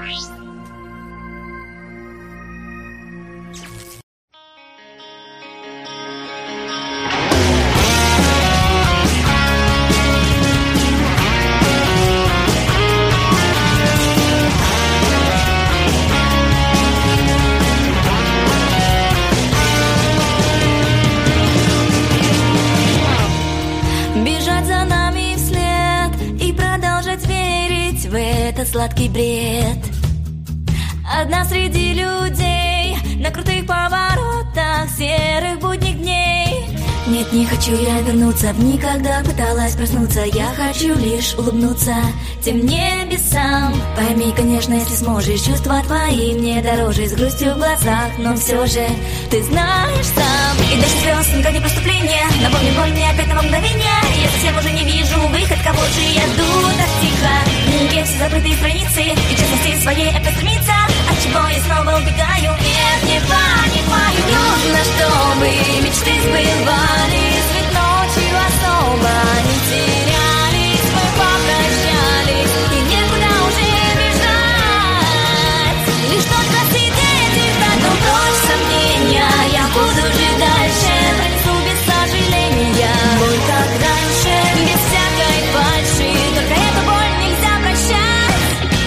Сладкий бред. Одна среди людей на крутых поворотах серых будних дней. Нет, не хочу я вернуться в никогда пыталась проснуться. Я хочу лишь улыбнуться тем небесам. Пойми, конечно, если сможешь, чувства твои мне дороже, с грустью в глазах, но все же ты знаешь сам. И даже звезд никак не преступление. Напомни боль мне опять на мгновение. Я совсем уже не вижу выход, кого же я жду так тихо. Где все закрытые страницы и честности своей опять стремиться. Отчего я снова убегаю? Нет, не понимаю. Нужно, чтобы мечты сбывались, ведь ночью особо не терялись. Мы попрощались и некуда уже бежать. Лишь только сидеть и ждать, но прочь сомнения. Я буду жить дальше, пронесу без сожаления. Боль как раньше, без всякой фальши. Только эту боль нельзя прощать.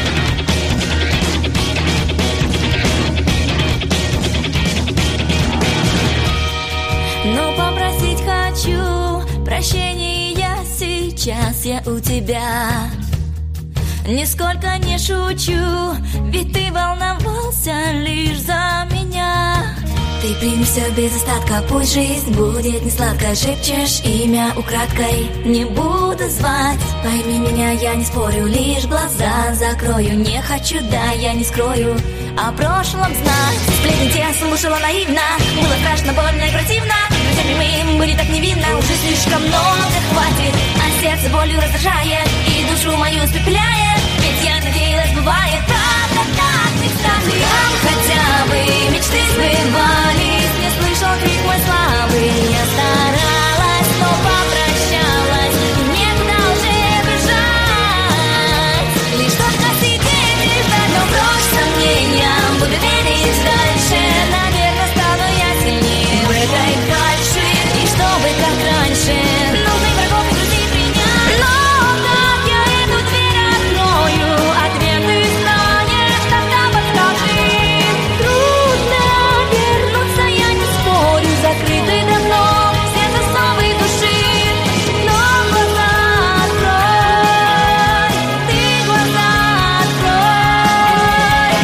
Но попросить хочу прощения сейчас я у тебя. Нисколько не шучу, ведь ты волновался лишь за меня. Ты прими все без остатка, пусть жизнь будет не сладкая. Шепчешь имя украдкой, не буду звать. Пойми меня, я не спорю, лишь глаза закрою. Не хочу, да, я не скрою о прошлом знать. Сплетни те слушала наивно, было страшно, больно и противно. Друзьями мы были так невинно, уже слишком много хватит. А сердце болью раздражает и душу мою испепеляет. Ведь я надеялась, бывает правда так не кстати. Там хотя бы мечты сбывались. Не слышал крик мой слабый. Я старалась, но попрощалась. И некуда уже бежать. Лишь только сидеть и ждать, но прочь сомнения. Буду верить дальше. Наверное, стану я сильнее в этой фальши. И чтобы как раньше нужных врагов и друзей принять. Но как я эту дверь открою? Ответы знаешь, тогда подскажи. Трудно вернуться, я не спорю. Закрыты давно все засовы души. Но глаза открой, ты глаза открой.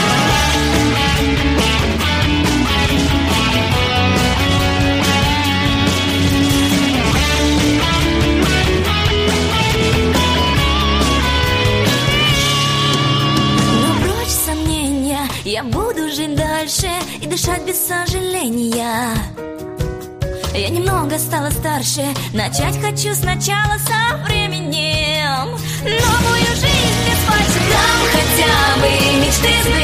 Но прочь сомнения, я буду жить дальше и дышать без сожаления. Я немного стала старше, начать хочу сначала со временем. Новую жизнь без фальши. Там хотя бы мечты сбываются.